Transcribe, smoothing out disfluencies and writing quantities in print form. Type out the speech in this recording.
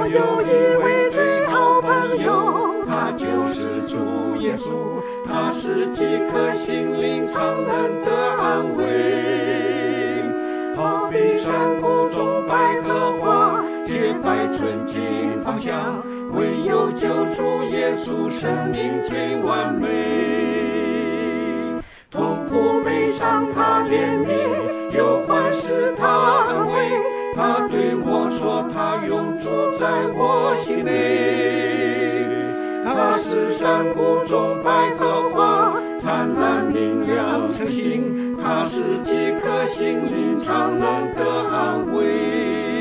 我有一位最好朋友，他就是主耶稣，他是饥渴心灵常能得安慰。好比山谷中百合花，洁白纯净芳香，唯有救主耶稣，生命最完美。痛苦悲伤他怜悯，忧患使他安慰，他对我说，他永住在我心内。他是山谷中百合花，灿烂明亮晨星，他是饥渴心灵常能得安慰。